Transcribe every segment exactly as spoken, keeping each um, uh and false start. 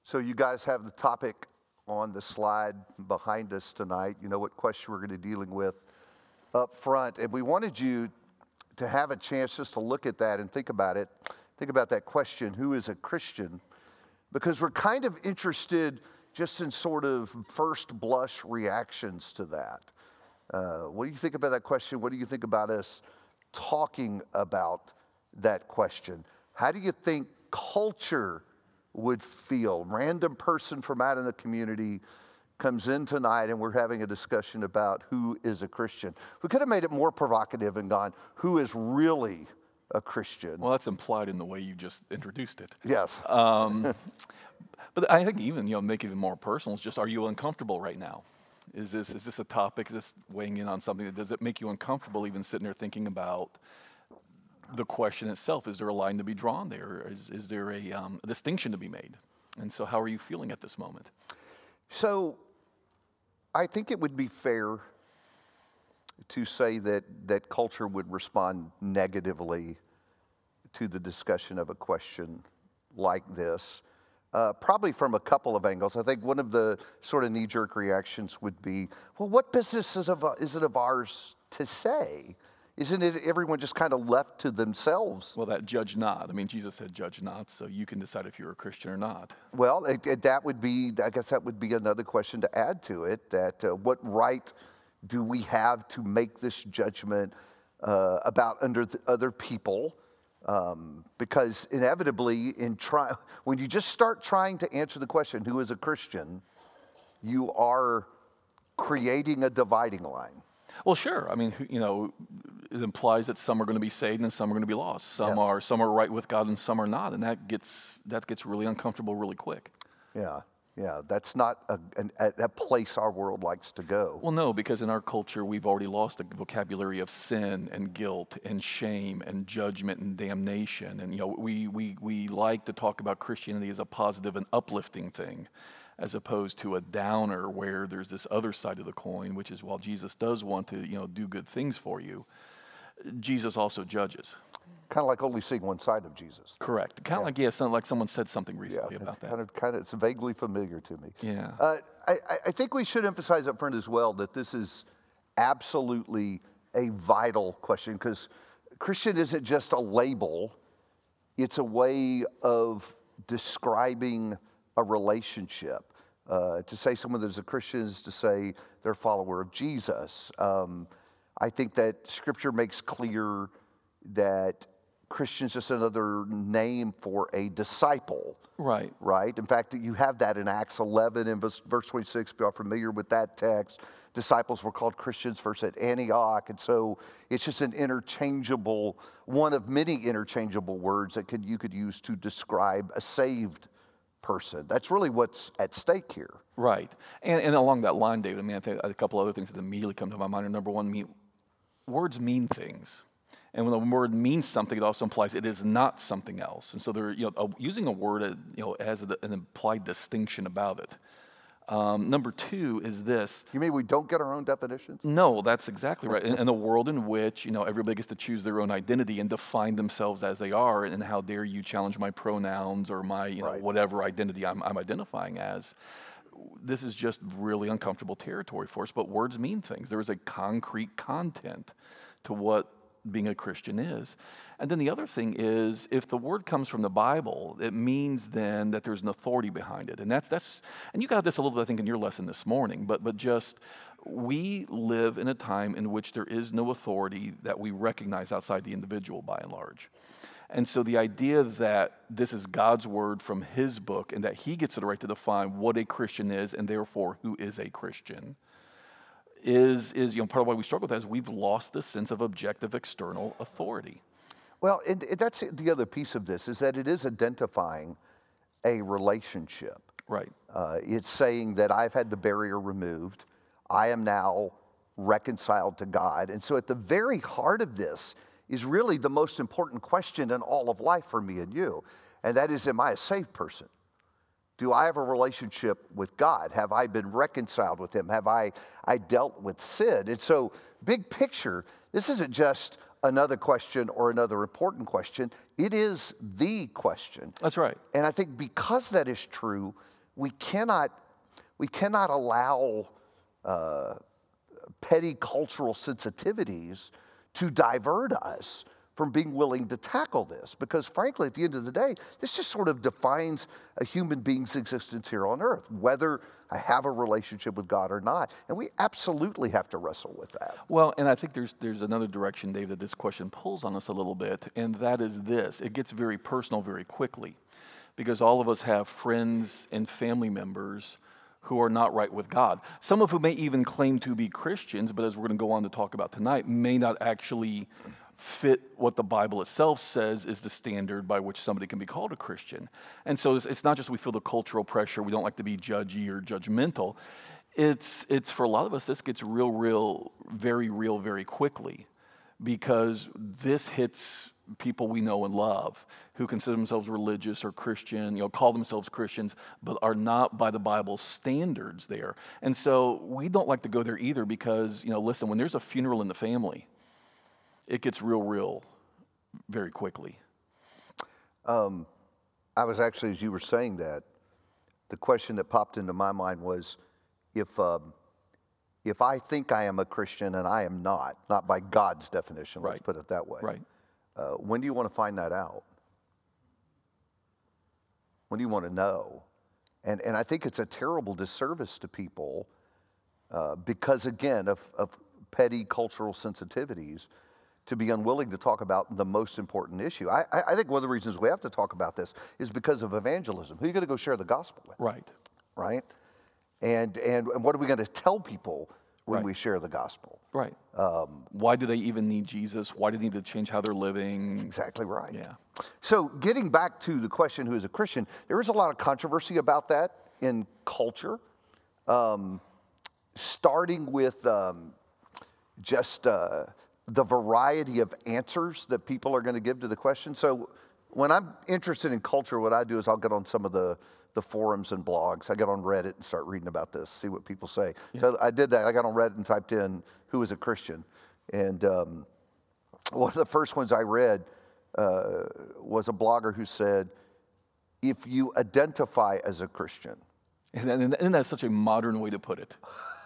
So you guys have the topic on the slide behind us tonight. You know what question we're going to be dealing with up front. And we wanted you to have a chance just to look at that and think about it. Think about that question, who is a Christian? Because we're kind of interested just in sort of first blush reactions to that. Uh, what do you think about that question? What do you think about us talking about that question? How do you think culture would feel? Random person from out in the community comes in tonight and we're having a discussion about who is a Christian. We could have made it more provocative and gone, who is really a Christian? Well, that's implied in the way you just introduced it. Yes. Um, but I think even, you know, make it even more personal, it's just, are you uncomfortable right now? Is this is this a topic, is this weighing in on something that, does it make you uncomfortable even sitting there thinking about the question itself? Is there a line to be drawn there? Is, is there a, um, a distinction to be made? And so how are you feeling at this moment? So I think it would be fair to say that, that culture would respond negatively to the discussion of a question like this, uh, probably from a couple of angles. I think one of the sort of knee-jerk reactions would be, well, what business is, of, is it of ours to say? Isn't it everyone just kind of left to themselves? Well, that judge not. I mean, Jesus said judge not, so you can decide if you're a Christian or not. Well, it, it, that would be, I guess that would be another question to add to it, that uh, what right do we have to make this judgment uh, about under the other people? Um, because inevitably, in try, when you just start trying to answer the question, who is a Christian, you are creating a dividing line. Well, sure. I mean, you know, it implies that some are going to be saved and some are going to be lost. Some yes. are some are right with God and some are not, and that gets that gets really uncomfortable really quick. Yeah, yeah. That's not a, an, a place our world likes to go. Well, no, because in our culture we've already lost the vocabulary of sin and guilt and shame and judgment and damnation, and you know, we we we like to talk about Christianity as a positive and uplifting thing, as opposed to a downer where there's this other side of the coin, which is while Jesus does want to, you know, do good things for you, Jesus also judges. Kind of like only seeing one side of Jesus. Correct. Kind of yeah. like, yeah, sound like someone said something recently yeah, about it's that. Kind of, kind of, it's vaguely familiar to me. Yeah. Uh, I, I think we should emphasize up front as well that this is absolutely a vital question, because Christian isn't just a label. It's a way of describing a relationship. Uh, to say someone that's a Christian is to say they're a follower of Jesus. Um, I think that Scripture makes clear that Christian's just another name for a disciple. Right. Right? In fact, you have that in Acts eleven and verse twenty-six, if you're familiar with that text. Disciples were called Christians first at Antioch, and so it's just an interchangeable, one of many interchangeable words that could you could use to describe a saved person. That's really what's at stake here. Right. And, and along that line, David, I mean, I think a couple other things that immediately come to my mind are, number one, mean, words mean things. And when a word means something, it also implies it is not something else. And so they're, you know, uh, using a word, uh, you know, has a, an implied distinction about it. Um, number two is this. You mean we don't get our own definitions? No, that's exactly right. In, in a world in which, you know, everybody gets to choose their own identity and define themselves as they are, and how dare you challenge my pronouns or my, you know, right. whatever identity I'm, I'm identifying as. This is just really uncomfortable territory for us, but words mean things. There is a concrete content to what being a Christian is. And then the other thing is, if the word comes from the Bible, it means then that there's an authority behind it. And that's, that's and you got this a little bit, I think, in your lesson this morning, but, but just, we live in a time in which there is no authority that we recognize outside the individual by and large. And so the idea that this is God's word from his book and that he gets the right to define what a Christian is and therefore who is a Christian is, is you know, part of why we struggle with that is we've lost the sense of objective external authority. Well, and that's the other piece of this, is that it is identifying a relationship. Right. Uh, it's saying that I've had the barrier removed. I am now reconciled to God. And so at the very heart of this is really the most important question in all of life for me and you. And that is, am I a saved person? Do I have a relationship with God? Have I been reconciled with him? Have I, I dealt with sin? And so, big picture, this isn't just another question or another important question. It is the question. That's right. And I think because that is true, we cannot, we cannot allow uh, petty cultural sensitivities to divert us from being willing to tackle this. Because frankly, at the end of the day, this just sort of defines a human being's existence here on earth, whether I have a relationship with God or not. And we absolutely have to wrestle with that. Well, and I think there's there's another direction, Dave, that this question pulls on us a little bit, and that is this. It gets very personal very quickly, because all of us have friends and family members who are not right with God. Some of whom may even claim to be Christians, but as we're going to go on to talk about tonight, may not actually fit what the Bible itself says is the standard by which somebody can be called a Christian. And so it's, it's not just we feel the cultural pressure, we don't like to be judgy or judgmental. It's, it's for a lot of us, this gets real, real, very real, very quickly, because this hits people we know and love who consider themselves religious or Christian, you know, call themselves Christians, but are not by the Bible standards there. And so we don't like to go there either because, you know, listen, when there's a funeral in the family, it gets real, real very quickly. Um, I was actually, as you were saying that, the question that popped into my mind was, if um, if I think I am a Christian and I am not, not by God's definition, let's Right. put it that way. Right. Uh, when do you want to find that out? When do you want to know? And and I think it's a terrible disservice to people uh, because, again, of, of petty cultural sensitivities, to be unwilling to talk about the most important issue. I, I think one of the reasons we have to talk about this is because of evangelism. Who are you going to go share the gospel with? Right. Right? And, and, and what are we going to tell people when Right. we share the gospel? Right. Um, Why do they even need Jesus? Why do they need to change how they're living? Exactly right. Yeah. So getting back to the question, who is a Christian, there is a lot of controversy about that in culture, um, starting with um, just uh, the variety of answers that people are going to give to the question. So when I'm interested in culture, what I do is I'll get on some of the, the forums and blogs. I get on Reddit and start reading about this, see what people say. Yeah. So I did that. I got on Reddit and typed in, who is a Christian? And um, one of the first ones I read uh, was a blogger who said, if you identify as a Christian. And, and, and that's such a modern way to put it.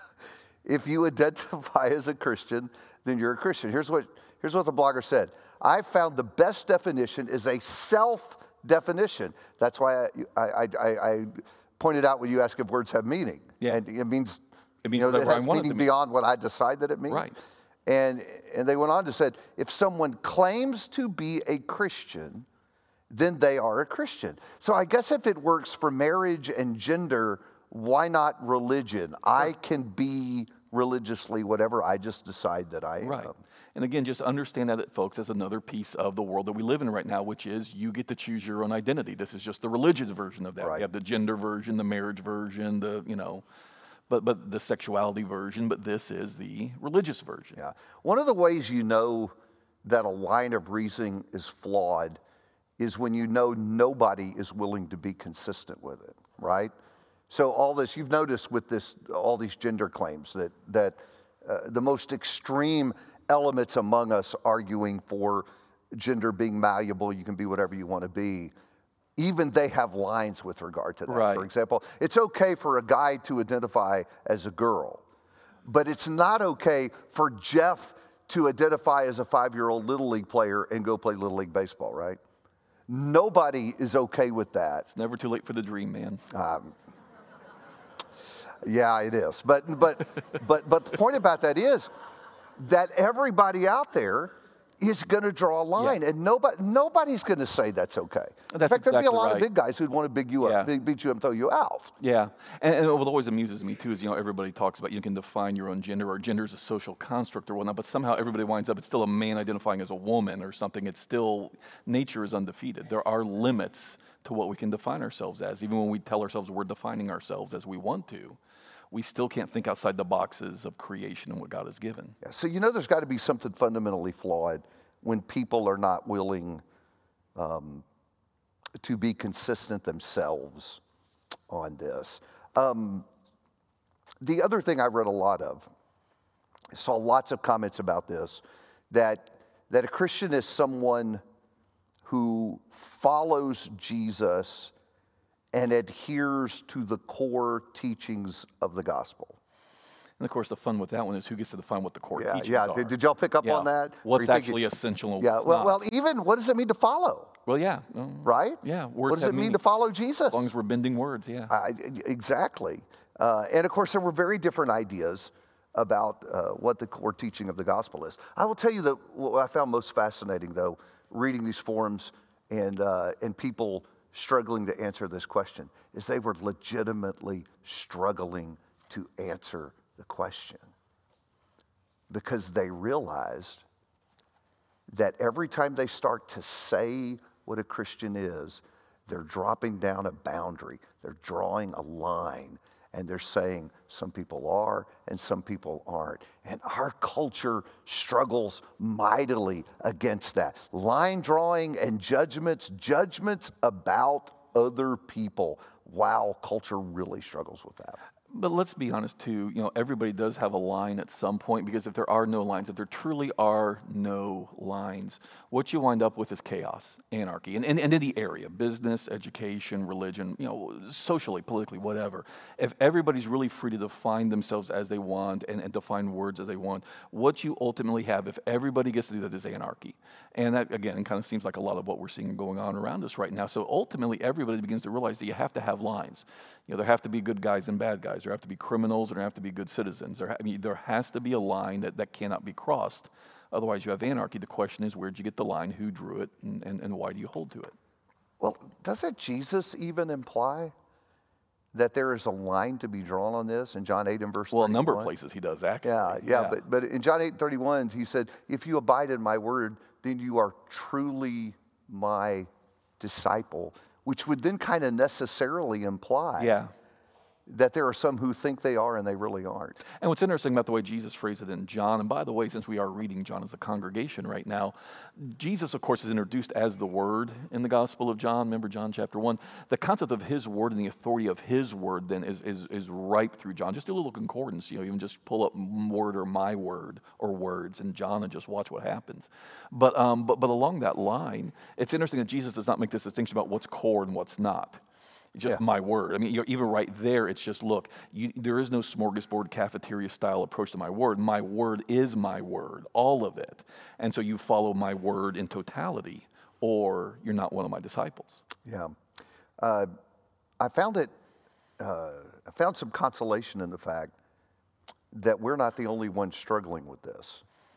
If you identify as a Christian, then you're a Christian. Here's what, here's what the blogger said. I found the best definition is a self-definition. That's why I, I, I, I pointed out when you ask if words have meaning. Yeah. And it means, it means you know, it I has want meaning it to mean. beyond what I decide that it means. Right. And, and they went on to say, if someone claims to be a Christian, then they are a Christian. So I guess if it works for marriage and gender, why not religion? I can be religiously whatever I just decide that I am. Right. And again, just understand that, folks, as another piece of the world that we live in right now, which is you get to choose your own identity. This is just the religious version of that. Right. You have the gender version, the marriage version, the, you know, but but the sexuality version, but this is the religious version. Yeah. One of the ways you know that a line of reasoning is flawed is when you know nobody is willing to be consistent with it, right? So all this, you've noticed with this, all these gender claims that, that uh, the most extreme elements among us arguing for gender being malleable, you can be whatever you want to be, even they have lines with regard to that. Right. For example, it's okay for a guy to identify as a girl, but it's not okay for Jeff to identify as a five-year-old Little League player and go play Little League baseball, right? Nobody is okay with that. It's never too late for the dream, man. Um, yeah, it is. But but but but the point about that is that everybody out there is going to draw a line, yeah. and nobody nobody's going to say that's okay. That's In fact, there'd exactly be a lot right. of big guys who'd want to big you up, Yeah. big, beat you up, and throw you out. Yeah, and, and what always amuses me too is, you know, everybody talks about you can define your own gender, or gender is a social construct or whatnot, but somehow everybody winds up, it's still a man identifying as a woman or something. It's still, nature is undefeated. There are limits to what we can define ourselves as. Even when we tell ourselves we're defining ourselves as we want to, we still can't think outside the boxes of creation and what God has given. Yeah, so you know there's got to be something fundamentally flawed when people are not willing um, to be consistent themselves on this. Um, the other thing I read a lot of, I saw lots of comments about this, that, that a Christian is someone who follows Jesus and adheres to the core teachings of the gospel. And of course, the fun with that one is who gets to define what the core Yeah, teachings yeah. are. Did, did y'all pick up Yeah. on that? Or What's you think actually it- essential and Yeah, what's well, not. well, even what does it mean to follow, Well, yeah. um, right? Yeah. What Words does have it mean meaning, to follow Jesus? as long as we're bending words, yeah. I, exactly. Uh, and of course, there were very different ideas about uh, what the core teaching of the gospel is. I will tell you that what I found most fascinating, though, reading these forums and, uh, and people struggling to answer this question, is they were legitimately struggling to answer the question because they realized that every time they start to say what a Christian is, they're dropping down a boundary, they're drawing a line, and they're saying some people are and some people aren't. And our culture struggles mightily against that. Line drawing and judgments, judgments about other people. Wow, culture really struggles with that. But let's be honest too, you know, everybody does have a line at some point, because if there are no lines, if there truly are no lines, what you wind up with is chaos, anarchy, and, and, and in the area, business, education, religion, you know, socially, politically, whatever. If everybody's really free to define themselves as they want and, and define words as they want, what you ultimately have, if everybody gets to do that, is anarchy. And that, again, kind of seems like a lot of what we're seeing going on around us right now. So ultimately, everybody begins to realize that you have to have lines. You know, there have to be good guys and bad guys. There have to be criminals, and there have to be good citizens. There, ha- I mean, there has to be a line that, that cannot be crossed. Otherwise, you have anarchy. The question is, where'd you get the line? Who drew it? And, and, and why do you hold to it? Well, doesn't Jesus even imply that there is a line to be drawn on this in John eight and verse Well, a thirty-one? number of places he does, actually. Yeah, yeah, But, but in John eight and thirty-one, he said, if you abide in my word, then you are truly my disciple, which would then kind of necessarily imply Yeah. that there are some who think they are and they really aren't. And what's interesting about the way Jesus phrased it in John, and by the way, since we are reading John as a congregation right now, Jesus, of course, is introduced as the Word in the Gospel of John. Remember John chapter one? The concept of His Word and the authority of His Word then is, is, is ripe through John. Just do a little concordance, you know, even just pull up word or my word or words in John and just watch what happens. But, um, but, but along that line, it's interesting that Jesus does not make this distinction about what's core and what's not. Just Yeah. my word. I mean, you're, even right there, it's just, look, you, there is no smorgasbord cafeteria style approach to my word. My word is my word, all of it. And so you follow my word in totality, or you're not one of my disciples. Yeah. Uh, I found it, uh, I found some consolation in the fact that we're not the only ones struggling with this.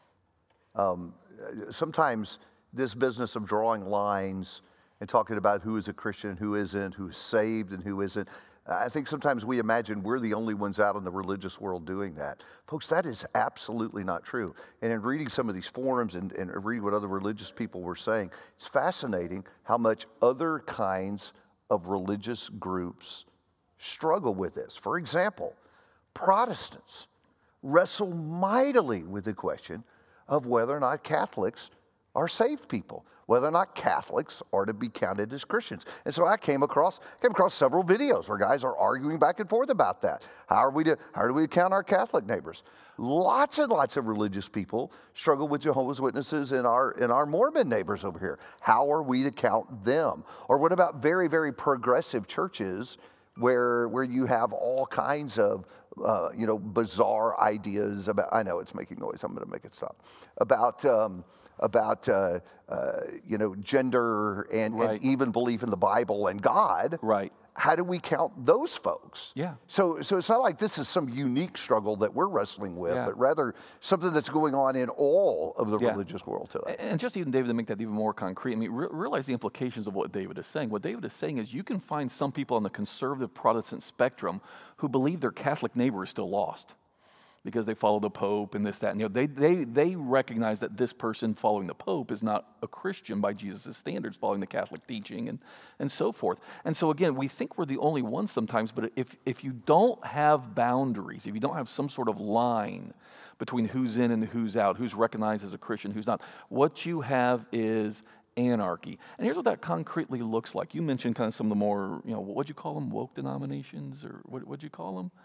Um, sometimes this business of drawing lines and talking about who is a Christian, who isn't, who's saved and who isn't, I think sometimes we imagine we're the only ones out in the religious world doing that. Folks, that is absolutely not true. And in reading some of these forums and, and reading what other religious people were saying, it's fascinating how much other kinds of religious groups struggle with this. For example, Protestants wrestle mightily with the question of whether or not Catholics are saved people, whether or not Catholics are to be counted as Christians. And so I came across came across several videos where guys are arguing back and forth about that. How are we to how do we count our Catholic neighbors? Lots and lots of religious people struggle with Jehovah's Witnesses in our in our Mormon neighbors over here. How are we to count them? Or what about very, very progressive churches where where you have all kinds of uh, you know bizarre ideas about? I know it's making noise. I'm going to make it stop. About um, about uh, uh, you know gender and, Right. and even belief in the Bible and God. Right. How do we count those folks? Yeah. So so it's not like this is some unique struggle that we're wrestling with, Yeah. but rather something that's going on in all of the Yeah. religious world today. And just even, David, to make that even more concrete, I mean, re- realize the implications of what David is saying. What David is saying is you can find some people on the conservative Protestant spectrum who believe their Catholic neighbor is still lost because they follow the Pope and this, that, and you know, they, they, they recognize that this person following the Pope is not a Christian by Jesus' standards, following the Catholic teaching and, and so forth. And so again, we think we're the only ones sometimes, but if, if you don't have boundaries, if you don't have some sort of line between who's in and who's out, who's recognized as a Christian, who's not, what you have is anarchy. And here's what that concretely looks like. You mentioned kind of some of the more, you know, what'd you call them, woke denominations, or what, what'd you call them?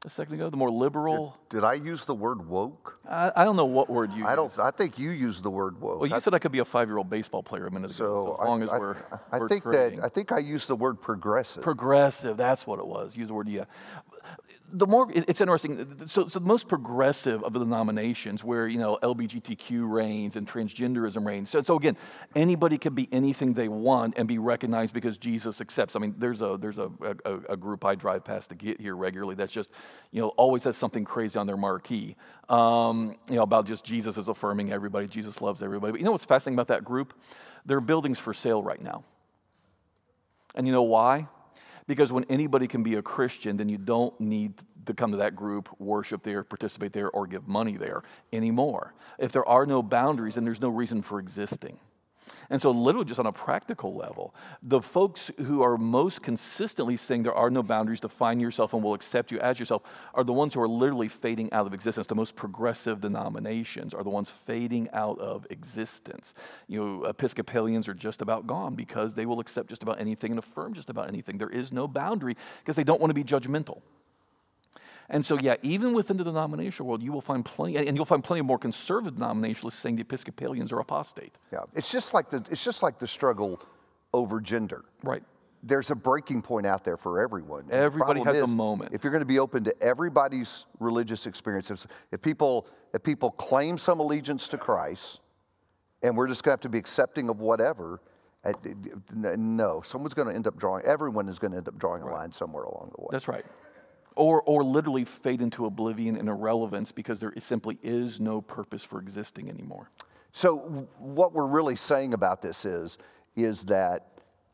a second ago, the more liberal. Did I use the word woke? I, I don't know what word you I don't. used. I think you used the word woke. Well, you I, said I could be a five-year-old baseball player a minute ago, so, so as long I, as I, we're, I we're think trading. that I think I used the word progressive. Progressive, that's what it was. Use the word, yeah. The more, it- it's interesting, so, so the most progressive of the denominations where, you know, L G B T Q reigns and transgenderism reigns. So, so again, anybody can be anything they want and be recognized because Jesus accepts. I mean, there's a there's a, a, a group I drive past to get here regularly that's just, you know, always has something crazy on their marquee, um, you know, about just Jesus is affirming everybody, Jesus loves everybody. But you know what's fascinating about that group? There are buildings for sale right now. And you know why? Because when anybody can be a Christian, then you don't need to come to that group, worship there, participate there, or give money there anymore. If there are no boundaries, then there's no reason for existing. And so literally just on a practical level, the folks who are most consistently saying there are no boundaries, define yourself and will accept you as yourself, are the ones who are literally fading out of existence. The most progressive denominations are the ones fading out of existence. You know, Episcopalians are just about gone because they will accept just about anything and affirm just about anything. There is no boundary because they don't want to be judgmental. And so, yeah, even within the denominational world, you will find plenty, and you'll find plenty of more conservative denominationalists saying the Episcopalians are apostate. Yeah, it's just like the it's just like the struggle over gender. Right. There's a breaking point out there for everyone. And the Everybody problem has a is, moment. If you're going to be open to everybody's religious experiences, if people if people claim some allegiance to Christ, and we're just going to have to be accepting of whatever, uh, no, someone's going to end up drawing. Everyone is going to end up drawing a line somewhere along the way. That's right. Or, or literally fade into oblivion and irrelevance because there is, simply is no purpose for existing anymore. So w- what we're really saying about this is, is that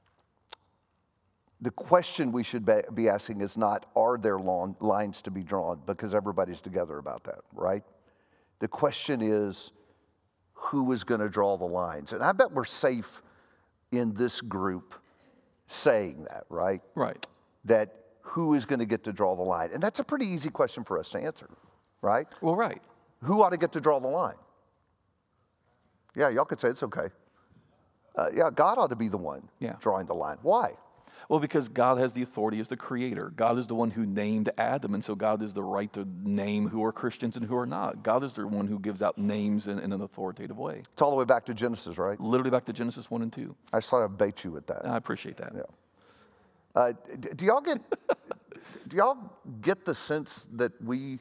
the question we should be, be asking is not, are there long lines to be drawn? Because everybody's together about that, right? The question is, who is going to draw the lines? And I bet we're safe in this group saying that, right? Right. That who is going to get to draw the line? And that's a pretty easy question for us to answer, right? Well, right. Who ought to get to draw the line? Yeah, y'all could say it's okay. Uh, yeah, God ought to be the one Yeah. drawing the line. Why? Well, because God has the authority as the creator. God is the one who named Adam, and so God has the right to name who are Christians and who are not. God is the one who gives out names in, in an authoritative way. It's all the way back to Genesis, right? Literally back to Genesis one and two. I just thought I'd bait you with that. I appreciate that. Yeah. Uh, d- do y'all get do y'all get the sense that we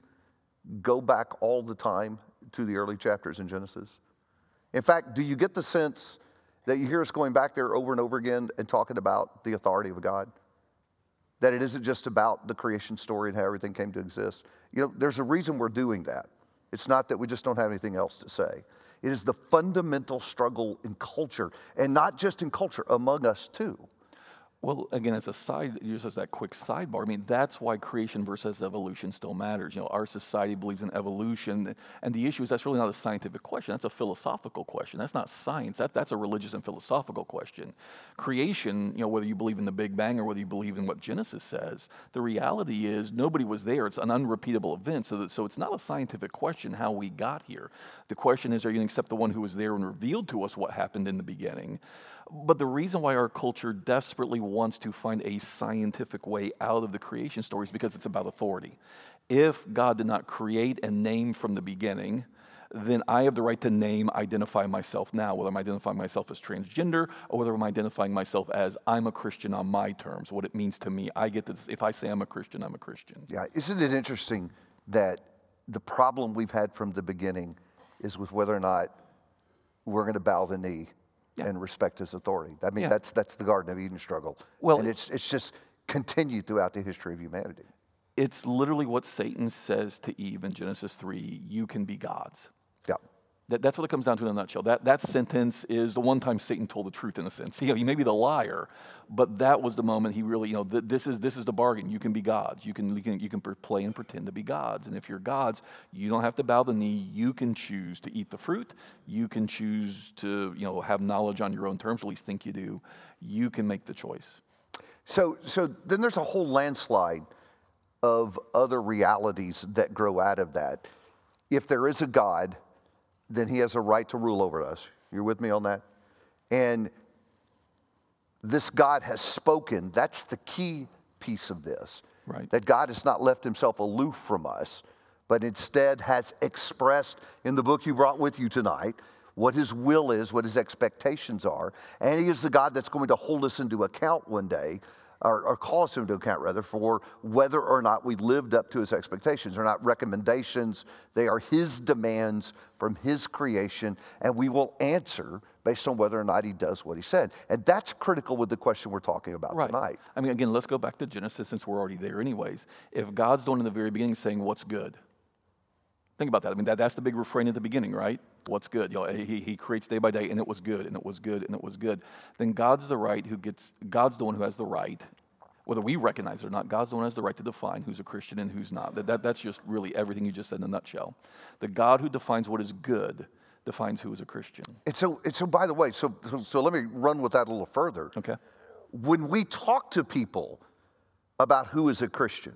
go back all the time to the early chapters in Genesis? In fact, do you get the sense that you hear us going back there over and over again and talking about the authority of God? That it isn't just about the creation story and how everything came to exist. You know, there's a reason we're doing that. It's not that we just don't have anything else to say. It is the fundamental struggle in culture, and not just in culture, among us too. Well, again, as a side, just as that quick sidebar, I mean, that's why creation versus evolution still matters. You know, our society believes in evolution, and the issue is that's really not a scientific question. That's a philosophical question. That's not science. That, that's a religious and philosophical question. Creation, you know, whether you believe in the Big Bang or whether you believe in what Genesis says, the reality is nobody was there. It's an unrepeatable event, so, that, so it's not a scientific question how we got here. The question is, are you going to accept the one who was there and revealed to us what happened in the beginning? But the reason why our culture desperately wants to find a scientific way out of the creation story is because it's about authority. If God did not create and name from the beginning, then I have the right to name, identify myself now, whether I'm identifying myself as transgender or whether I'm identifying myself as I'm a Christian on my terms, what it means to me. I get to, if I say I'm a Christian, I'm a Christian. Yeah, isn't it interesting that the problem we've had from the beginning is with whether or not we're going to bow the knee yeah. and respect his authority. I mean, yeah. that's that's the Garden of Eden struggle. Well, and it's it's just continued throughout the history of humanity. It's literally what Satan says to Eve in Genesis three, you can be gods. Yeah. That, that's what it comes down to in a nutshell. That that sentence is the one time Satan told the truth in a sense. He, he may be the liar, but that was the moment he really, you know, th- this is this is the bargain. You can be gods. You can you can you can play and pretend to be gods. And if you're gods, you don't have to bow the knee. You can choose to eat the fruit. You can choose to, you know, have knowledge on your own terms, or at least think you do. You can make the choice. So so then there's a whole landslide of other realities that grow out of that. If there is a God, then he has a right to rule over us. You're with me on that? And this God has spoken. That's the key piece of this. Right. That God has not left himself aloof from us, but instead has expressed in the book you brought with you tonight what his will is, what his expectations are. And he is the God that's going to hold us into account one day, or, or call us into account rather, for whether or not we lived up to his expectations. They're not recommendations, they are his demands from his creation, and we will answer based on whether or not he does what he said. And that's critical with the question we're talking about Right. tonight. I mean, again, let's go back to Genesis since we're already there anyways. If God's doing in the very beginning saying what's good, think about that. I mean, that, that's the big refrain at the beginning, right? What's good? You know, he, he creates day by day, and it was good, and it was good, and it was good. Then God's the right who gets, God's the one who has the right, whether we recognize it or not, God's the one who has the right to define who's a Christian and who's not. That, that, that's just really everything you just said in a nutshell. The God who defines what is good defines who is a Christian. And so, and so by the way, so, so, so let me run with that a little further. Okay. When we talk to people about who is a Christian,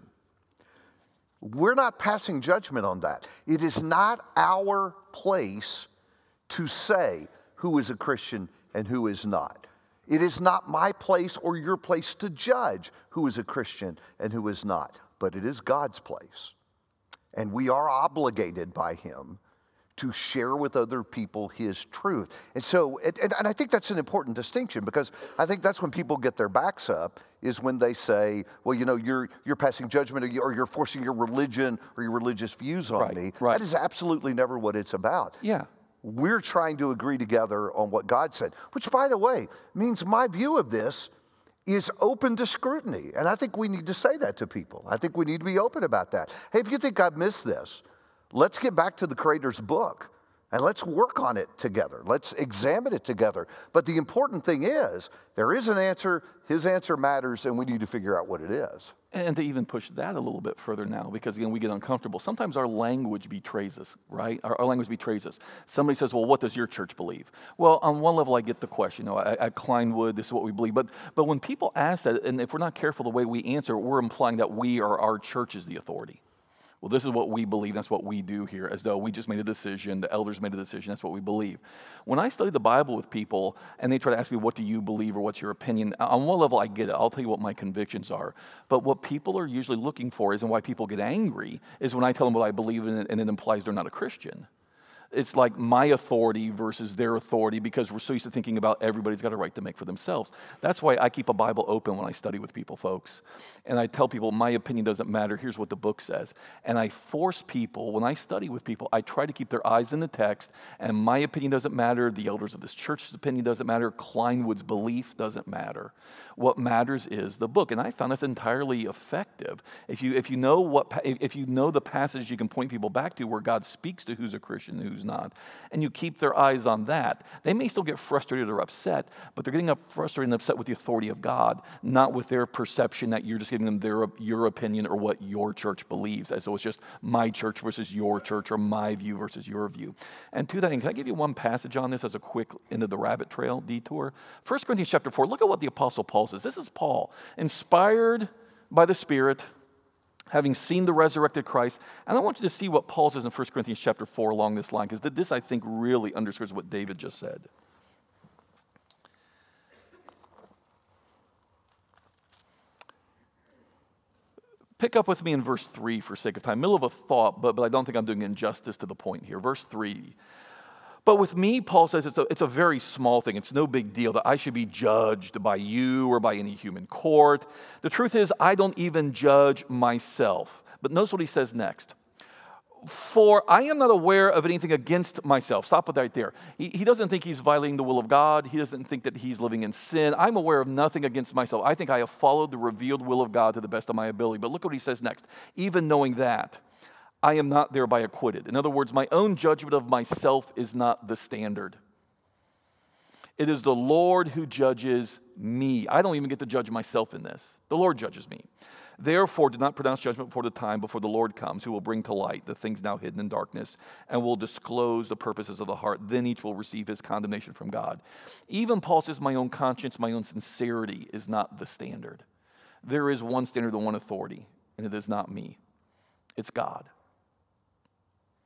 we're not passing judgment on that. It is not our place to say who is a Christian and who is not. It is not my place or your place to judge who is a Christian and who is not, but it is God's place. And we are obligated by him to share with other people his truth. And so, and, and I think that's an important distinction, because I think that's when people get their backs up, is when they say, well, you know, you're you're passing judgment, or, you, or you're forcing your religion or your religious views on Right, me. right. That is absolutely never what it's about. Yeah. We're trying to agree together on what God said, which, by the way, means my view of this is open to scrutiny. And I think we need to say that to people. I think we need to be open about that. Hey, if you think I've missed this, let's get back to the Creator's book and let's work on it together. Let's examine it together. But the important thing is, there is an answer, his answer matters, and we need to figure out what it is. And to even push that a little bit further now, because again, we get uncomfortable. Sometimes our language betrays us, right? Our, our language betrays us. Somebody says, well, what does your church believe? Well, on one level, I get the question. You know, at, at Kleinwood, this is what we believe. But, but when people ask that, and if we're not careful the way we answer, we're implying that we or our church is the authority. Well, this is what we believe, that's what we do here, as though we just made a decision, the elders made a decision, that's what we believe. When I study the Bible with people, and they try to ask me, what do you believe, or what's your opinion, on one level I get it, I'll tell you what my convictions are. But what people are usually looking for is, and why people get angry, is when I tell them what I believe in, and it implies they're not a Christian. It's like my authority versus their authority, because we're so used to thinking about everybody's got a right to make for themselves. That's why I keep a Bible open when I study with people, folks. And I tell people, my opinion doesn't matter. Here's what the book says. And I force people, when I study with people, I try to keep their eyes in the text. And my opinion doesn't matter. The elders of this church's opinion doesn't matter. Kleinwood's belief doesn't matter. What matters is the book. And I found that's entirely effective. If you, if you know what, if you know the passage you can point people back to where God speaks to who's a Christian and who's not, and you keep their eyes on that, they may still get frustrated or upset, but they're getting up frustrated and upset with the authority of God, not with their perception that you're just giving them their your opinion or what your church believes, as though it's just my church versus your church, or my view versus your view. And to that end, can I give you one passage on this as a quick into the rabbit trail detour? First Corinthians chapter four, look at what the Apostle Paul says. This is Paul, inspired by the Spirit, having seen the resurrected Christ. And I want you to see what Paul says in First Corinthians chapter four along this line, because this, I think, really underscores what David just said. Pick up with me in verse three for sake of time. Middle of a thought, but, but I don't think I'm doing injustice to the point here. Verse three. But with me, Paul says, it's a, it's a very small thing. It's no big deal that I should be judged by you or by any human court. The truth is, I don't even judge myself. But notice what he says next. For I am not aware of anything against myself. Stop it right there. He, he doesn't think he's violating the will of God. He doesn't think that he's living in sin. I'm aware of nothing against myself. I think I have followed the revealed will of God to the best of my ability. But look what he says next. Even knowing that, I am not thereby acquitted. In other words, my own judgment of myself is not the standard. It is the Lord who judges me. I don't even get to judge myself in this. The Lord judges me. Therefore, do not pronounce judgment before the time, before the Lord comes, who will bring to light the things now hidden in darkness, and will disclose the purposes of the heart. Then each will receive his condemnation from God. Even Paul says, my own conscience, my own sincerity is not the standard. There is one standard and one authority, and it is not me. It's God.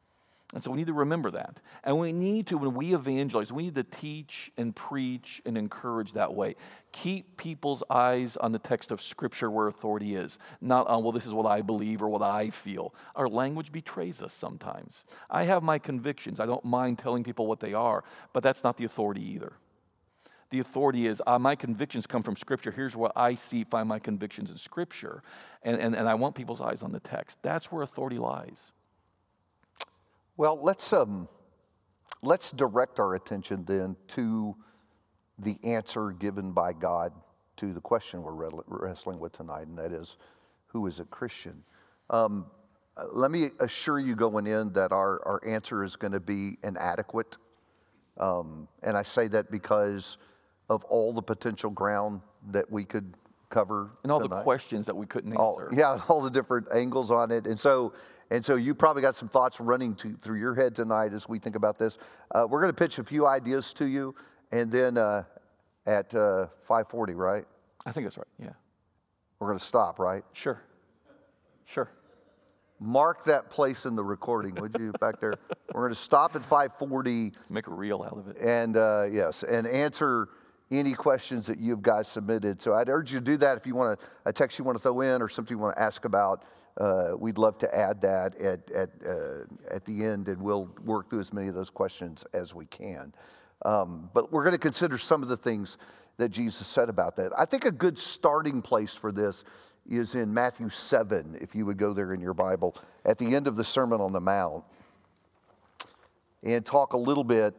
And so we need to remember that. And we need to, when we evangelize, we need to teach and preach and encourage that way. Keep people's eyes on the text of Scripture where authority is, not on, well, this is what I believe or what I feel. Our language betrays us sometimes. I have my convictions. I don't mind telling people what they are, but that's not the authority either. The authority is, uh, my convictions come from Scripture. Here's what I see, find my convictions in Scripture. And, and, and I want people's eyes on the text. That's where authority lies. Well, let's um, let's direct our attention then to the answer given by God to the question we're wrestling with tonight, and that is, who is a Christian? Um, let me assure you going in that our, our answer is going to be inadequate, um, and I say that because of all the potential ground that we could cover and all tonight. the questions that we couldn't answer. All, yeah, all the different angles on it, and so. And so you probably got some thoughts running to, through your head tonight as we think about this. Uh, we're going to pitch a few ideas to you, and then uh, at uh, five forty, right? I think that's right, yeah. We're going to stop, right? Sure, sure. Mark that place in the recording, would you, back there? We're going to stop at five forty. Make a reel out of it. And, uh, yes, and answer any questions that you've guys submitted. So I'd urge you to do that if you want to, a text you want to throw in or something you want to ask about. Uh, we'd love to add that at at uh, at the end, and we'll work through as many of those questions as we can. Um, but we're going to consider some of the things that Jesus said about that. I think a good starting place for this is in Matthew seven, if you would go there in your Bible, at the end of the Sermon on the Mount, and talk a little bit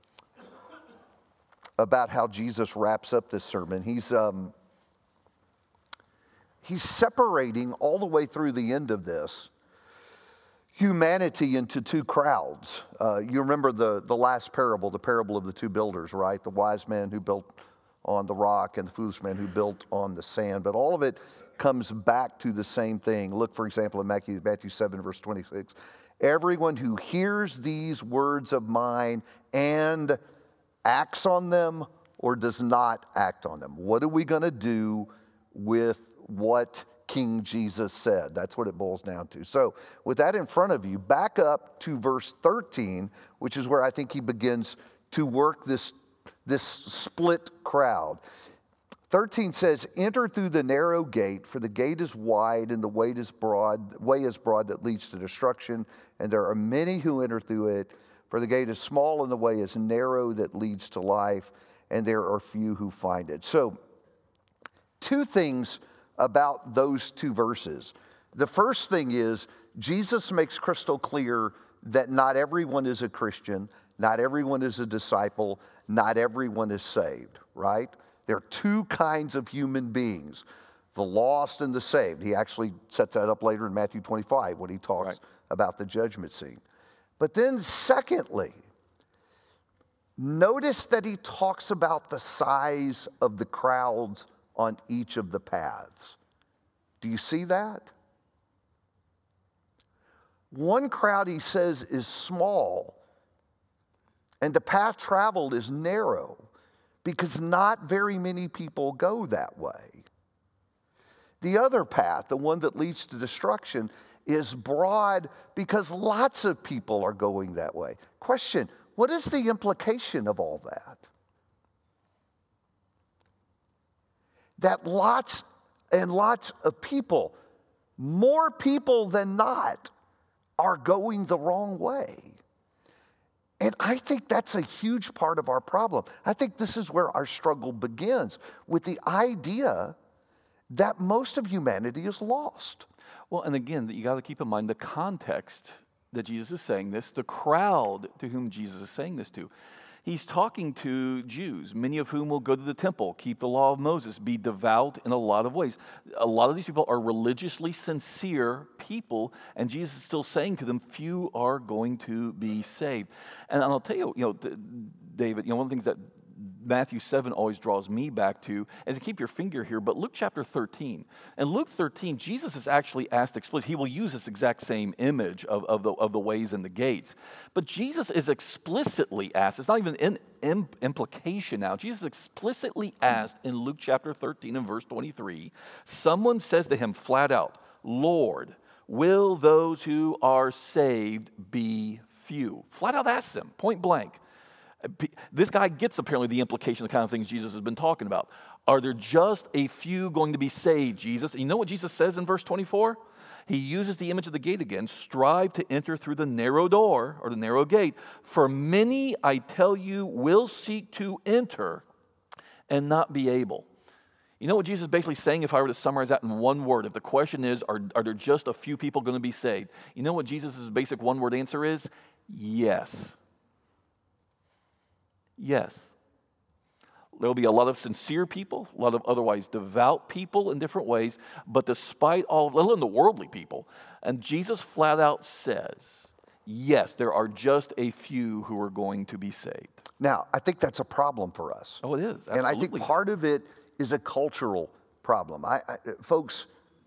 about how Jesus wraps up this sermon. He's um, He's separating all the way through the end of this humanity into two crowds. Uh, you remember the, the last parable, the parable of the two builders, right? The wise man who built on the rock and the foolish man who built on the sand. But all of it comes back to the same thing. Look, for example, in Matthew, Matthew seven, verse twenty-six. Everyone who hears these words of mine and acts on them or does not act on them. What are we going to do with what King Jesus said? That's what it boils down to. So with that in front of you, back up to verse thirteen, which is where I think he begins to work this, this split crowd. thirteen says, enter through the narrow gate, for the gate is wide and the way is broad, way is broad that leads to destruction, and there are many who enter through it. For the gate is small and the way is narrow that leads to life, and there are few who find it. So two things about those two verses. The first thing is Jesus makes crystal clear that not everyone is a Christian, not everyone is a disciple, not everyone is saved, right? There are two kinds of human beings, the lost and the saved. He actually sets that up later in Matthew twenty-five when he talks right. about the judgment scene. But then secondly, notice that he talks about the size of the crowds on each of the paths. Do you see that? One crowd, he says, is small, and the path traveled is narrow because not very many people go that way. The other path, the one that leads to destruction, is broad because lots of people are going that way. Question, what is the implication of all that? That lots and lots of people, more people than not, are going the wrong way. And I think that's a huge part of our problem. I think this is where our struggle begins, with the idea that most of humanity is lost. Well, and again, you got to keep in mind the context that Jesus is saying this, the crowd to whom Jesus is saying this to. He's talking to Jews, many of whom will go to the temple, keep the law of Moses, be devout in a lot of ways. A lot of these people are religiously sincere people, and Jesus is still saying to them, few are going to be saved. And I'll tell you, you know, David, you know, one of the things that Matthew seven always draws me back to, as to keep your finger here, but Luke chapter thirteen. And Luke thirteen, Jesus is actually asked explicitly, he will use this exact same image of, of, the, of the ways and the gates. But Jesus is explicitly asked, it's not even an in, implication now, Jesus explicitly asked in Luke chapter thirteen and verse twenty-three, someone says to him flat out, Lord, will those who are saved be few. Flat out asks them, point blank. This guy gets apparently the implication of the kind of things Jesus has been talking about. Are there just a few going to be saved, Jesus? And you know what Jesus says in verse twenty-four? He uses the image of the gate again. Strive to enter through the narrow door or the narrow gate. For many, I tell you, will seek to enter and not be able. You know what Jesus is basically saying, if I were to summarize that in one word? If the question is, are, are there just a few people going to be saved? You know what Jesus' basic one-word answer is? Yes. Yes. There will be a lot of sincere people, a lot of otherwise devout people in different ways, but despite all, let alone the worldly people, and Jesus flat out says, yes, there are just a few who are going to be saved. Now, I think that's a problem for us. Oh, it is, absolutely. And I think part of it is a cultural problem. I, I, folks,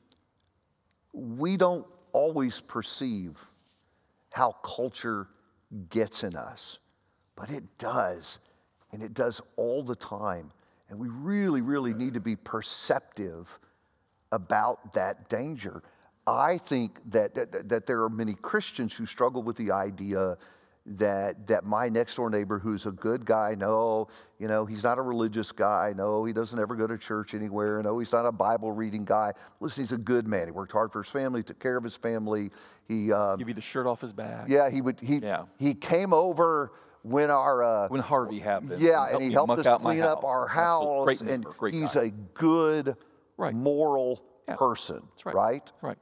we don't always perceive how culture gets in us, but it does. And it does all the time. And we really, really need to be perceptive about that danger. I think that, that, that there are many Christians who struggle with the idea that, that my next door neighbor who's a good guy, no, you know, he's not a religious guy, no, he doesn't ever go to church anywhere, no, he's not a Bible reading guy. Listen, he's a good man. He worked hard for his family, took care of his family. He um, give you the shirt off his back. Yeah, he would. He yeah. he came over when our uh, when Harvey happened. Yeah, and, and he helped us clean up our house. Great and member, great he's guy. a good, right. moral yeah. person, That's right. right? Right.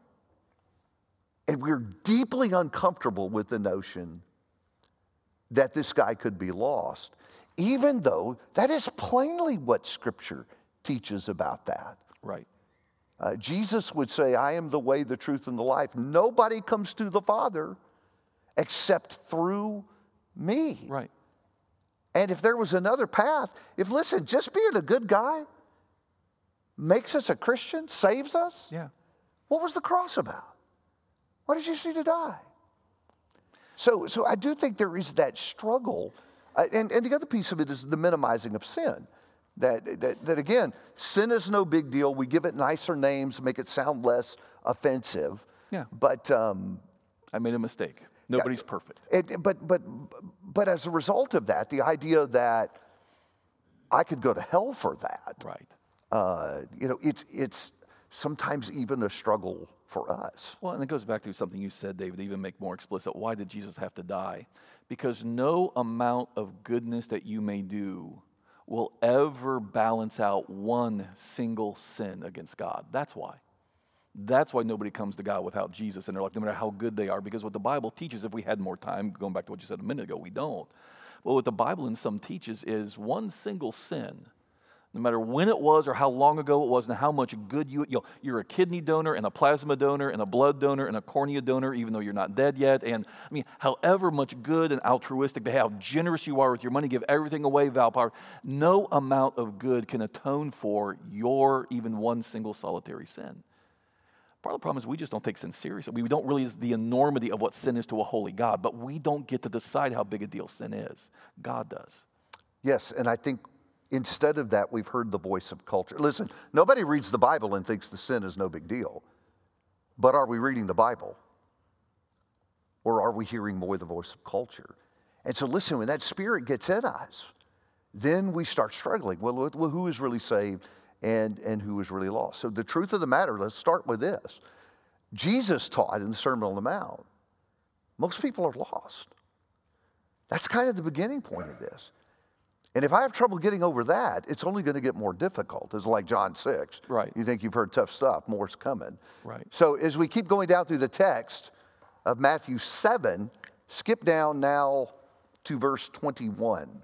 And we're deeply uncomfortable with the notion that this guy could be lost, even though that is plainly what Scripture teaches about that. Right. Uh, Jesus would say, I am the way, the truth, and the life. Nobody comes to the Father except through me. Right. And if there was another path, if, listen, just being a good guy makes us a Christian, saves us, yeah. what was the cross about? What did you see to die? So, so I do think there is that struggle. Uh, and, and the other piece of it is the minimizing of sin. That, that, that, again, sin is no big deal. We give it nicer names, make it sound less offensive. Yeah. But um, I made a mistake. Nobody's yeah, perfect. It, but, but, but as a result of that, the idea that I could go to hell for that, right? Uh, you know, it's it's sometimes even a struggle for us. Well, and it goes back to something you said, David, even make more explicit. Why did Jesus have to die? Because no amount of goodness that you may do will ever balance out one single sin against God. That's why. That's why nobody comes to God without Jesus, and they're like, no matter how good they are, because what the Bible teaches, if we had more time, going back to what you said a minute ago, we don't. Well, what the Bible in some teaches is one single sin, no matter when it was or how long ago it was and how much good you, you know, you're a kidney donor and a plasma donor and a blood donor and a cornea donor, even though you're not dead yet. And I mean, however much good and altruistic, how generous you are with your money, give everything away, vow power, no amount of good can atone for your even one single solitary sin. Part of the problem is we just don't take sin seriously. We don't realize the enormity of what sin is to a holy God, but we don't get to decide how big a deal sin is. God does. Yes, and I think instead of that, we've heard the voice of culture. Listen, nobody reads the Bible and thinks the sin is no big deal. But are we reading the Bible? Or are we hearing more the voice of culture? And so listen, when that spirit gets in us, then we start struggling. Well, well who is really saved? And, and who is really lost. So the truth of the matter, let's start with this. Jesus taught in the Sermon on the Mount, most people are lost. That's kind of the beginning point of this. And if I have trouble getting over that, it's only going to get more difficult. It's like John six. Right. You think you've heard tough stuff, more's coming. Right. So as we keep going down through the text of Matthew seven, skip down now to verse twenty-one.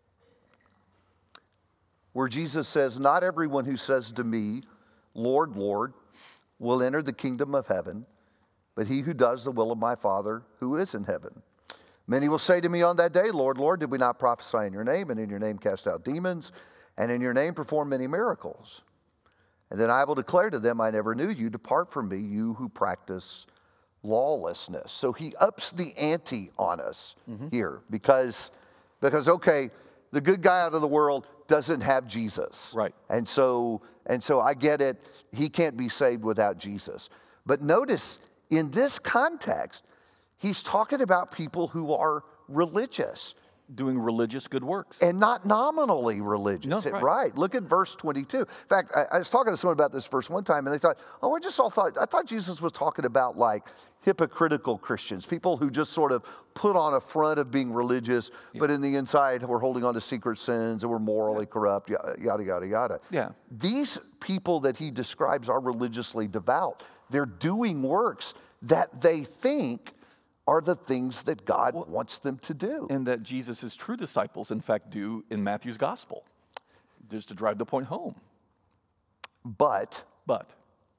Where Jesus says, not everyone who says to me, Lord, Lord, will enter the kingdom of heaven, but he who does the will of my Father who is in heaven. Many will say to me on that day, Lord, Lord, did we not prophesy in your name, and in your name cast out demons, and in your name perform many miracles? And then I will declare to them, I never knew you. Depart from me, you who practice lawlessness. So he ups the ante on us mm-hmm. here because, because, okay, the good guy out of the world doesn't have Jesus. Right. And so, and so I get it. He can't be saved without Jesus. But notice, in this context, He's talking about people who are religious. Doing religious good works. And not nominally religious. No, right. right. Look at verse twenty-two. In fact, I, I was talking to someone about this verse one time, and they thought, oh, I just all thought, I thought Jesus was talking about like hypocritical Christians, people who just sort of put on a front of being religious, yeah. but in the inside we're holding on to secret sins and we're morally yeah. corrupt, yada, yada, yada. Yeah. These people that he describes are religiously devout. They're doing works that they think are the things that God well, wants them to do. And that Jesus' true disciples, in fact, do in Matthew's gospel, just to drive the point home. But, but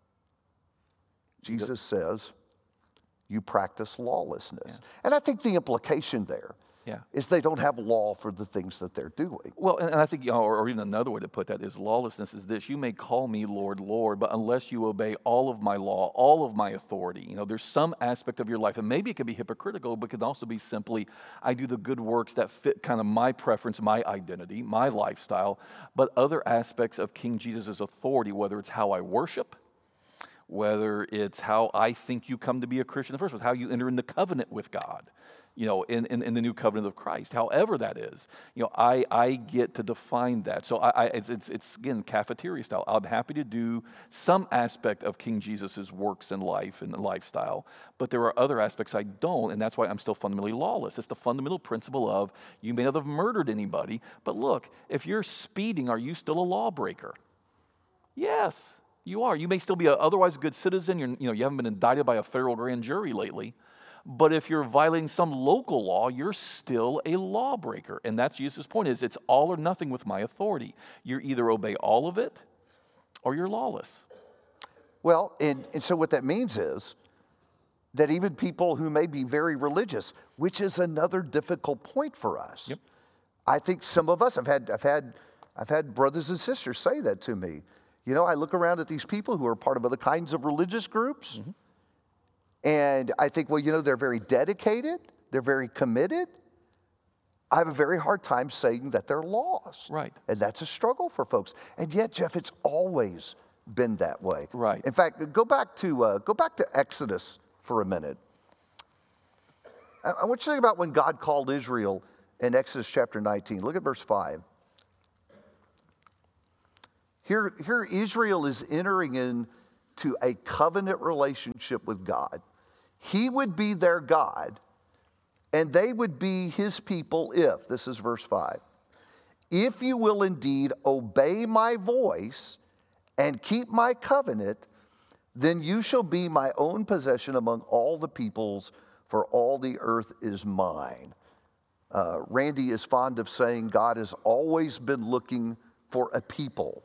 Jesus the, says, you practice lawlessness. Yeah. And I think the implication there yeah. is they don't have law for the things that they're doing. Well, and, and I think, you know, or, or even another way to put that is lawlessness is this: you may call me Lord, Lord, but unless you obey all of my law, all of my authority, you know, there's some aspect of your life, and maybe it could be hypocritical, but it could also be simply, I do the good works that fit kind of my preference, my identity, my lifestyle, but other aspects of King Jesus' authority, whether it's how I worship, whether it's how I think you come to be a Christian in the first place, how you enter into covenant with God, you know, in, in, in the new covenant of Christ, however that is, you know, I, I get to define that. So I, I it's, it's, it's, again, cafeteria style. I'm happy to do some aspect of King Jesus' works and life and lifestyle, but there are other aspects I don't, and that's why I'm still fundamentally lawless. It's the fundamental principle of you may not have murdered anybody, but look, if you're speeding, are you still a lawbreaker? Yes. You are. You may still be a otherwise a good citizen. You're, you know, you haven't been indicted by a federal grand jury lately. But if you're violating some local law, you're still a lawbreaker. And that's Jesus' point is it's all or nothing with my authority. You either obey all of it or you're lawless. Well, and, and so what that means is that even people who may be very religious, which is another difficult point for us. Yep. I think some of us, I've had, I've had, I've had brothers and sisters say that to me. You know, I look around at these people who are part of other kinds of religious groups, mm-hmm. and I think, well, you know, they're very dedicated, they're very committed. I have a very hard time saying that they're lost. Right. And that's a struggle for folks. And yet, Jeff, it's always been that way. Right. In fact, go back to, uh, go back to Exodus for a minute. I, I want you to think about when God called Israel in Exodus chapter nineteen. Look at verse five. Here, here Israel is entering into a covenant relationship with God. He would be their God, and they would be his people if, this is verse five, if you will indeed obey my voice and keep my covenant, then you shall be my own possession among all the peoples, for all the earth is mine. Uh, Randy is fond of saying God has always been looking for a people.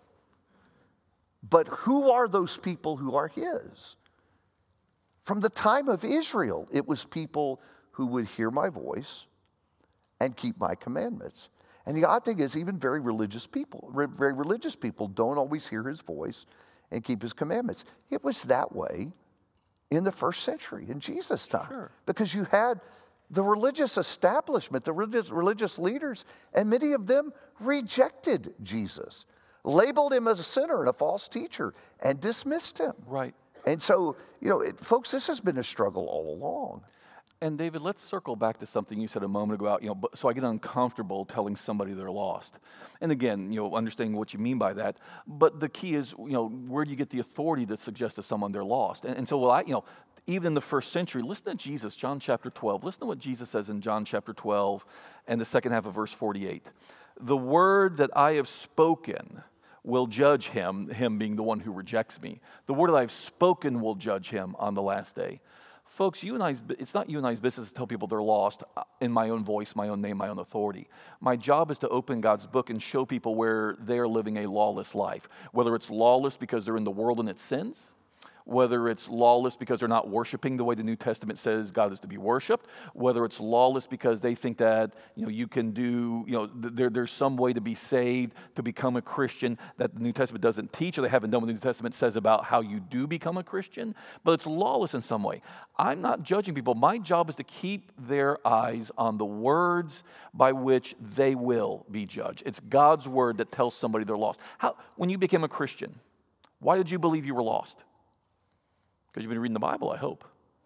But who are those people who are his? From the time of Israel, it was people who would hear my voice and keep my commandments. And the odd thing is, even very religious people, very religious people don't always hear his voice and keep his commandments. It was that way in the first century, in Jesus' time. Sure. Because you had the religious establishment, the religious, religious leaders, and many of them rejected Jesus, labeled him as a sinner and a false teacher, and dismissed him. Right. And so, you know, it, folks, this has been a struggle all along. And David, let's circle back to something you said a moment ago about, you know, so I get uncomfortable telling somebody they're lost. And again, you know, understanding what you mean by that. But the key is, you know, where do you get the authority that suggests to someone they're lost? And, and so, well, I, you know, even in the first century, listen to Jesus, John chapter twelve. Listen to what Jesus says in John chapter twelve and the second half of verse forty-eight. The word that I have spoken will judge him, him being the one who rejects me. The word that I've spoken will judge him on the last day. Folks, you and I's, it's not you and I's business to tell people they're lost in my own voice, my own name, my own authority. My job is to open God's book and show people where they're living a lawless life, whether it's lawless because they're in the world and its sins, whether it's lawless because they're not worshiping the way the New Testament says God is to be worshiped, whether it's lawless because they think that, you know, you can do, you know, th- there, there's some way to be saved, to become a Christian that the New Testament doesn't teach, or they haven't done what the New Testament says about how you do become a Christian, but it's lawless in some way. I'm not judging people. My job is to keep their eyes on the words by which they will be judged. It's God's word that tells somebody they're lost. How, when you became a Christian, why did you believe you were lost? Because you've been reading the Bible, I hope.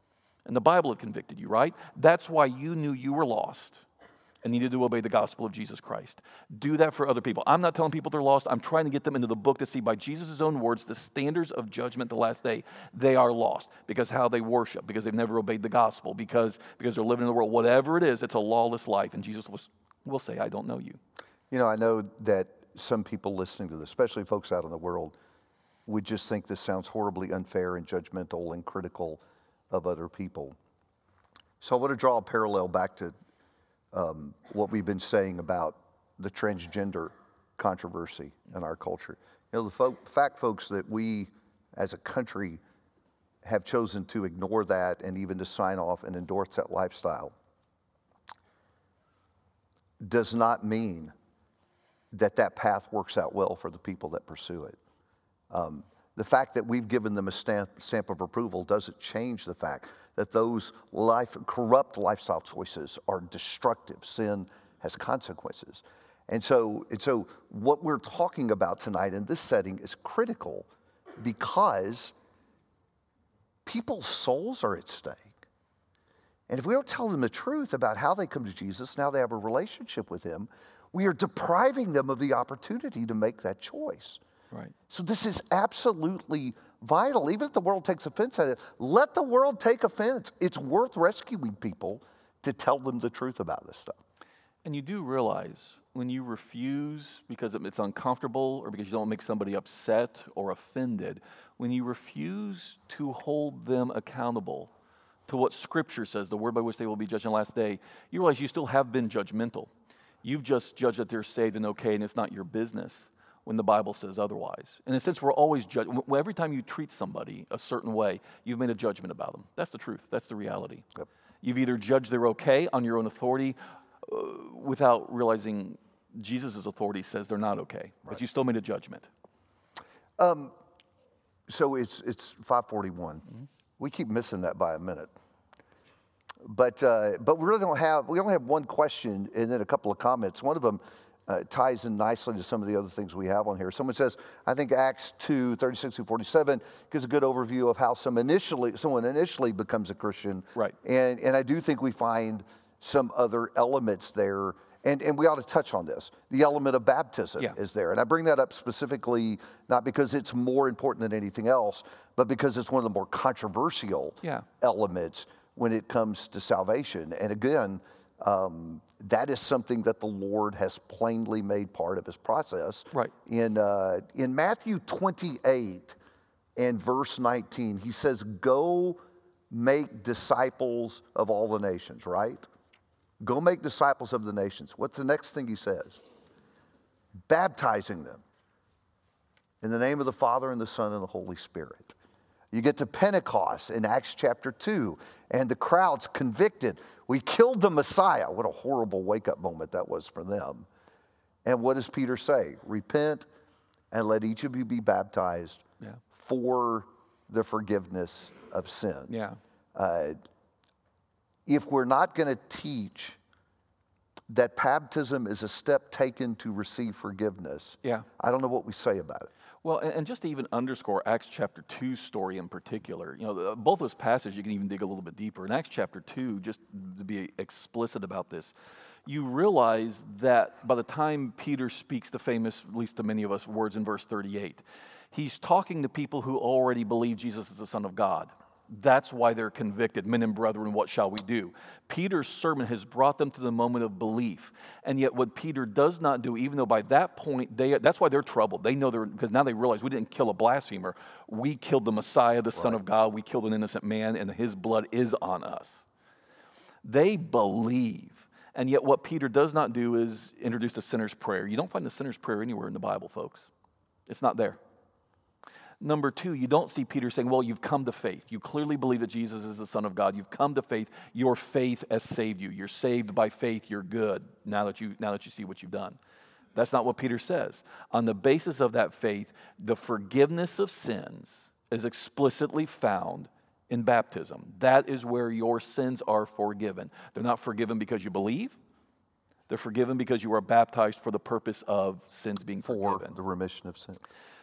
And the Bible had convicted you, right? That's why you knew you were lost and needed to obey the gospel of Jesus Christ. Do that for other people. I'm not telling people they're lost. I'm trying to get them into the book to see by Jesus' own words the standards of judgment the last day. They are lost because how they worship, because they've never obeyed the gospel, because, because they're living in the world. Whatever it is, it's a lawless life. And Jesus will, will say, I don't know you. You know, I know that some people listening to this, especially folks out in the world, would just think this sounds horribly unfair and judgmental and critical of other people. So I want to draw a parallel back to um, what we've been saying about the transgender controversy in our culture. You know, the fo- fact, folks, that we as a country have chosen to ignore that and even to sign off and endorse that lifestyle does not mean that that path works out well for the people that pursue it. Um, the fact that we've given them a stamp, stamp of approval doesn't change the fact that those life, corrupt lifestyle choices are destructive. Sin has consequences. And so, and so what we're talking about tonight in this setting is critical because people's souls are at stake. And if we don't tell them the truth about how they come to Jesus, now they have a relationship with him, we are depriving them of the opportunity to make that choice. Right. So this is absolutely vital. Even if the world takes offense at it, let the world take offense. It's worth rescuing people to tell them the truth about this stuff. And you do realize when you refuse because it's uncomfortable or because you don't make somebody upset or offended, when you refuse to hold them accountable to what Scripture says, the word by which they will be judged on the last day, you realize you still have been judgmental. You've just judged that they're saved and okay, and it's not your business when the Bible says otherwise. In a sense, we're always judging. Every time you treat somebody a certain way, you've made a judgment about them. That's the truth. That's the reality. Yep. You've either judged they're okay on your own authority uh, without realizing Jesus' authority says they're not okay, right. But you still made a judgment. Um, so it's it's five forty-one. Mm-hmm. We keep missing that by a minute. But uh, but we really don't have, we only have one question and then a couple of comments. One of them uh, ties in nicely to some of the other things we have on here. Someone says, I think Acts two, thirty-six through forty-seven gives a good overview of how some initially, someone initially becomes a Christian. Right. And, and I do think we find some other elements there. And, and we ought to touch on this. The element of baptism yeah. is there. And I bring that up specifically, not because it's more important than anything else, but because it's one of the more controversial yeah. elements when it comes to salvation. And again, um, that is something that the Lord has plainly made part of his process. Right. In, uh, in Matthew twenty-eight and verse nineteen, he says, go make disciples of all the nations, right? Go make disciples of the nations. What's the next thing he says? Baptizing them in the name of the Father and the Son and the Holy Spirit. You get to Pentecost in Acts chapter two, and the crowd's convicted. We killed the Messiah. What a horrible wake-up moment that was for them. And what does Peter say? Repent and let each of you be baptized yeah. for the forgiveness of sins. Yeah. Uh, if we're not going to teach that baptism is a step taken to receive forgiveness, yeah. I don't know what we say about it. Well, and, and just to even underscore Acts chapter two story in particular, you know, the, both those passages, you can even dig a little bit deeper. In Acts chapter two, just to be explicit about this, you realize that by the time Peter speaks the famous, at least to many of us, words in verse thirty-eight, he's talking to people who already believe Jesus is the Son of God. That's why they're convicted. Men and brethren, what shall we do? Peter's sermon has brought them to the moment of belief. And yet what Peter does not do, even though by that point, they that's why they're troubled. They know they're, because now they realize we didn't kill a blasphemer. We killed the Messiah, the Son right. of God. We killed an innocent man, and his blood is on us. They believe. And yet what Peter does not do is introduce the sinner's prayer. You don't find the sinner's prayer anywhere in the Bible, folks. It's not there. Number two, you don't see Peter saying, well, you've come to faith. You clearly believe that Jesus is the Son of God. You've come to faith. Your faith has saved you. You're saved by faith. You're good now that you, now that you see what you've done. That's not what Peter says. On the basis of that faith, the forgiveness of sins is explicitly found in baptism. That is where your sins are forgiven. They're not forgiven because you believe. They're forgiven because you are baptized for the purpose of sins being For forgiven. the remission of sins.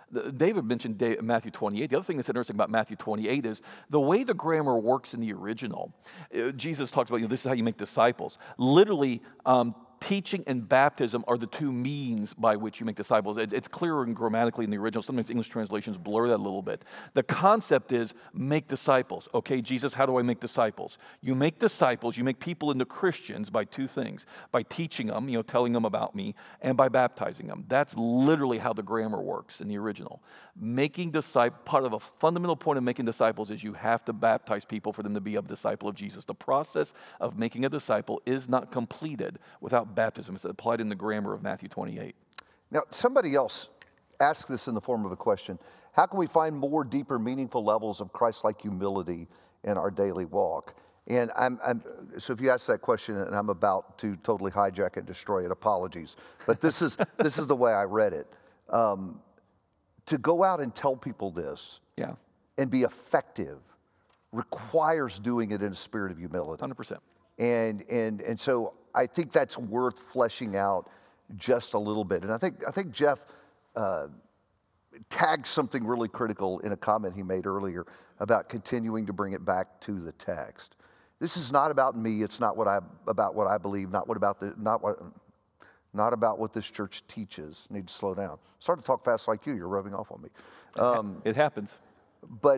The- David mentioned Da- Matthew twenty-eight. The other thing that's interesting about Matthew twenty-eight is the way the grammar works in the original. Uh, Jesus talks about, you know, this is how you make disciples. Literally, um, teaching and baptism are the two means by which you make disciples. It, it's clearer and grammatically in the original. Sometimes English translations blur that a little bit. The concept is make disciples. Okay, Jesus, how do I make disciples? You make disciples, you make people into Christians by two things. By teaching them, you know, telling them about me, and by baptizing them. That's literally how the grammar works in the original. Making disciples, part of a fundamental point of making disciples is you have to baptize people for them to be a disciple of Jesus. The process of making a disciple is not completed without baptism. It's applied in the grammar of Matthew twenty-eight. Now, somebody else asked this in the form of a question. How can we find more deeper, meaningful levels of Christ-like humility in our daily walk? And I'm, I'm, so if you ask that question and I'm about to totally hijack and destroy it, apologies. But this is, this is the way I read it. Um, to go out and tell people this Yeah, and be effective requires doing it in a spirit of humility. one hundred percent. And, and, and so I think that's worth fleshing out just a little bit. And I think, I think Jeff uh, tagged something really critical in a comment he made earlier about continuing to bring it back to the text. This is not about me. It's not what I, about what I believe, not what about the, not what, not about what this church teaches. I need to slow down. Start to talk fast like you. You're rubbing off on me. Um, It happens. but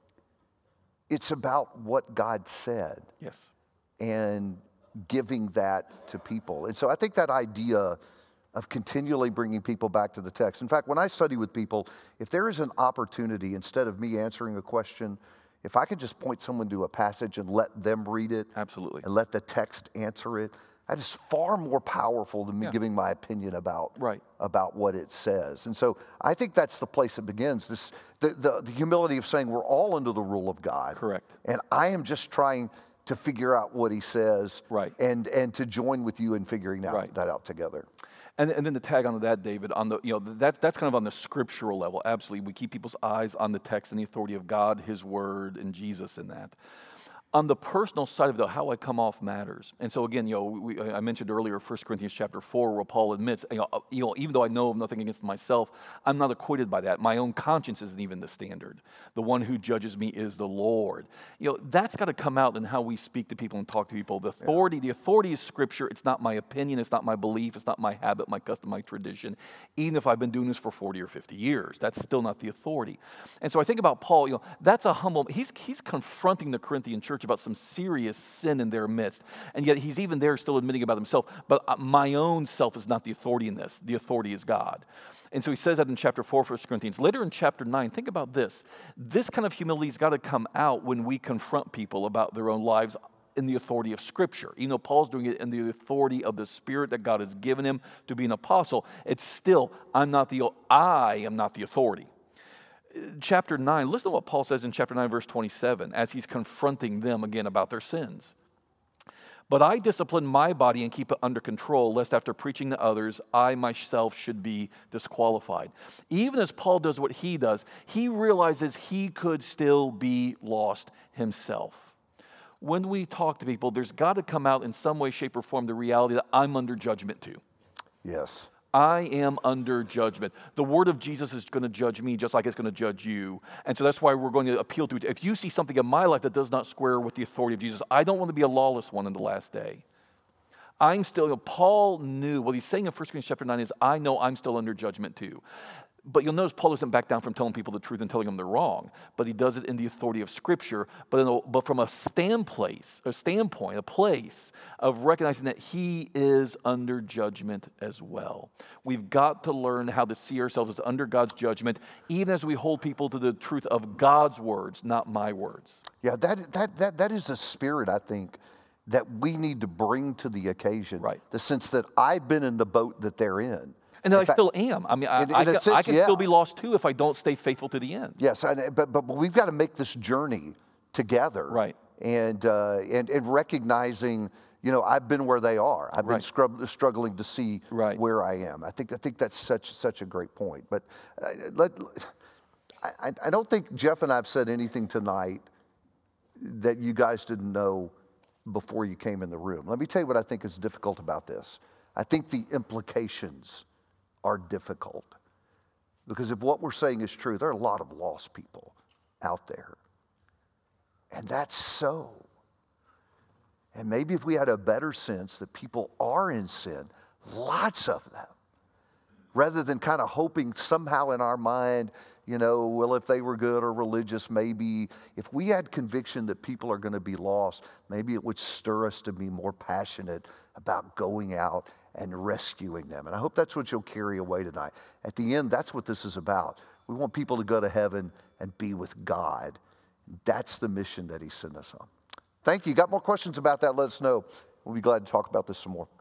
it's about what God said. Yes. And giving that to people. And so I think that idea of continually bringing people back to the text. In fact, when I study with people, if there is an opportunity, instead of me answering a question, if I could just point someone to a passage and let them read it, Absolutely. and let the text answer it, that is far more powerful than me Yeah. giving my opinion about, Right. about what it says. And so I think that's the place it begins. This, the, the, the humility of saying we're all under the rule of God. Correct. And I am just trying to figure out what he says, Right. and and to join with you in figuring out, Right. that out together. And, and then to tag onto that, David, on the you know that that's kind of on the scriptural level. Absolutely, we keep people's eyes on the text and the authority of God, His Word, and Jesus in that. On the personal side of it, how I come off matters. And so again, you know, we, I mentioned earlier First Corinthians chapter four, where Paul admits, you know, you know, even though I know of nothing against myself, I'm not acquitted by that. My own conscience isn't even the standard. The one who judges me is the Lord. You know, that's got to come out in how we speak to people and talk to people. The authority, yeah. the authority is Scripture. It's not my opinion. It's not my belief. It's not my habit, my custom, my tradition. Even if I've been doing this for forty or fifty years, that's still not the authority. And so I think about Paul. You know, that's a humble. He's he's confronting the Corinthian church about some serious sin in their midst. And yet he's even there still admitting about himself, but my own self is not the authority in this. The authority is God. And so he says that in chapter four, First Corinthians. Later in chapter nine, think about this. This kind of humility has got to come out when we confront people about their own lives in the authority of Scripture. You know, Paul's doing it in the authority of the Spirit that God has given him to be an apostle. It's still, I'm not the, I am not the authority. Chapter nine, listen to what Paul says in chapter nine, verse twenty-seven, as he's confronting them again about their sins. But I discipline my body and keep it under control, lest after preaching to others, I myself should be disqualified. Even as Paul does what he does, he realizes he could still be lost himself. When we talk to people, there's got to come out in some way, shape, or form the reality that I'm under judgment too. Yes. I am under judgment. The word of Jesus is going to judge me just like it's going to judge you. And so that's why we're going to appeal to it. If you see something in my life that does not square with the authority of Jesus, I don't want to be a lawless one in the last day. I'm still, you know, Paul knew, what he's saying in First Corinthians chapter nine is, I know I'm still under judgment too. But you'll notice Paul doesn't back down from telling people the truth and telling them they're wrong. But he does it in the authority of Scripture, but, in a, but from a stand place, a standpoint, a place of recognizing that he is under judgment as well. We've got to learn how to see ourselves as under God's judgment, even as we hold people to the truth of God's words, not my words. Yeah, that that that that is a spirit, I think, that we need to bring to the occasion. Right. The sense that I've been in the boat that they're in. And that In I fact, still am. I mean, I, in- I, in a can, sense, I can yeah. still be lost too if I don't stay faithful to the end. Yes, and, but, but but we've got to make this journey together. Right. And uh, and and recognizing, you know, I've been where they are. I've been Right. scrub, struggling to see Right. where I am. I think I think that's such such a great point. But uh, let, I I don't think Jeff and I have said anything tonight that you guys didn't know before you came in the room. Let me tell you what I think is difficult about this. I think the implications are difficult. Because if what we're saying is true, there are a lot of lost people out there. And that's so. And maybe if we had a better sense that people are in sin, lots of them, rather than kind of hoping somehow in our mind, you know, well, if they were good or religious, maybe, if we had conviction that people are going to be lost, maybe it would stir us to be more passionate about going out and rescuing them. And I hope that's what you'll carry away tonight. At the end, that's what this is about. We want people to go to heaven and be with God. That's the mission that he sent us on. Thank you. Got more questions about that? Let us know. We'll be glad to talk about this some more.